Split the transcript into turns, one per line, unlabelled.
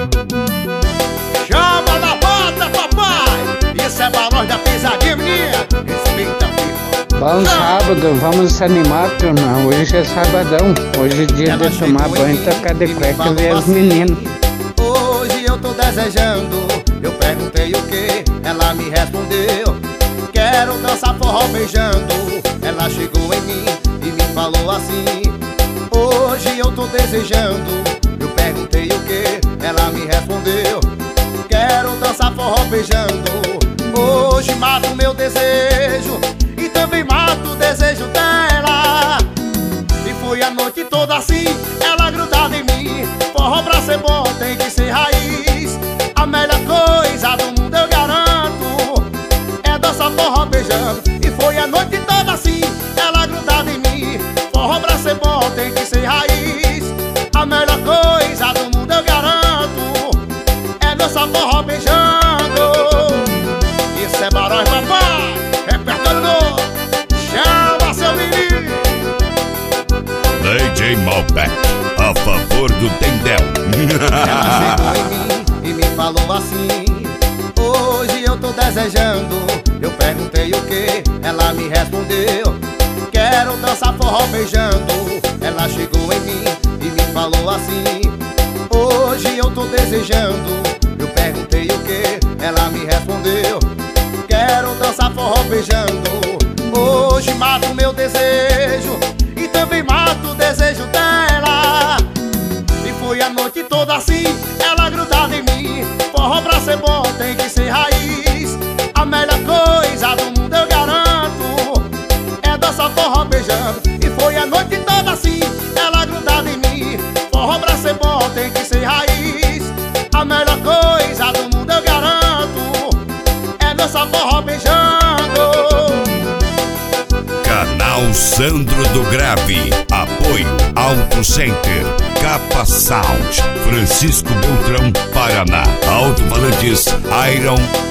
Chama na bota, papai! Isso é barulho da pisadinha, menina! Respeita, filho!
Bom sábado, vamos se animar, turma. Hoje é sabadão. Hoje é dia de tomar banho e tocar de cueca e ver os meninos.
Hoje eu tô desejando. Eu perguntei o que, ela me respondeu: quero dançar forró beijando. Ela chegou em mim e me falou assim: hoje eu tô desejando. Eu perguntei o que, ela me respondeu: quero dançar forró beijando. Hoje mato meu desejo e também mato o desejo dela. E foi a noite toda assim, ela grudada em mim. Forró pra ser bom tem que ser raiz. A melhor coisa do mundo eu garanto é dançar forró beijando. E foi a noite toda assim, ela grudada em mim. Forró pra ser bom tem que ser raiz. A melhor coisa do mundo eu garanto é dançar forró beijando. Isso é barulho, papai, repertório novo. Chama seu menino
DJ Malbec, a favor do Tendel.
Ela chegou em mim e me falou assim: hoje eu tô desejando. Eu perguntei o que, ela me respondeu: quero dançar forró beijando. Ela chegou em mim e me falou assim: hoje eu tô desejando. Eu perguntei o que, ela me respondeu: quero dançar forró beijando. Hoje mato meu desejo e também mato o desejo dela. E foi a noite toda assim, ela grudada em mim. Forró pra ser bom tem que ser raiz. A melhor coisa do mundo eu garanto é dançar forró beijando. E foi a noite toda assim, ela grudada em mim. Forró pra ser bom tem que ser raiz. A melhor coisa do mundo eu garanto é dançar forró beijando.
Canal Sandro do Grave. Apoio Auto Center, Capa Sound, Francisco Beltrão, Paraná. Alto-falantes Iron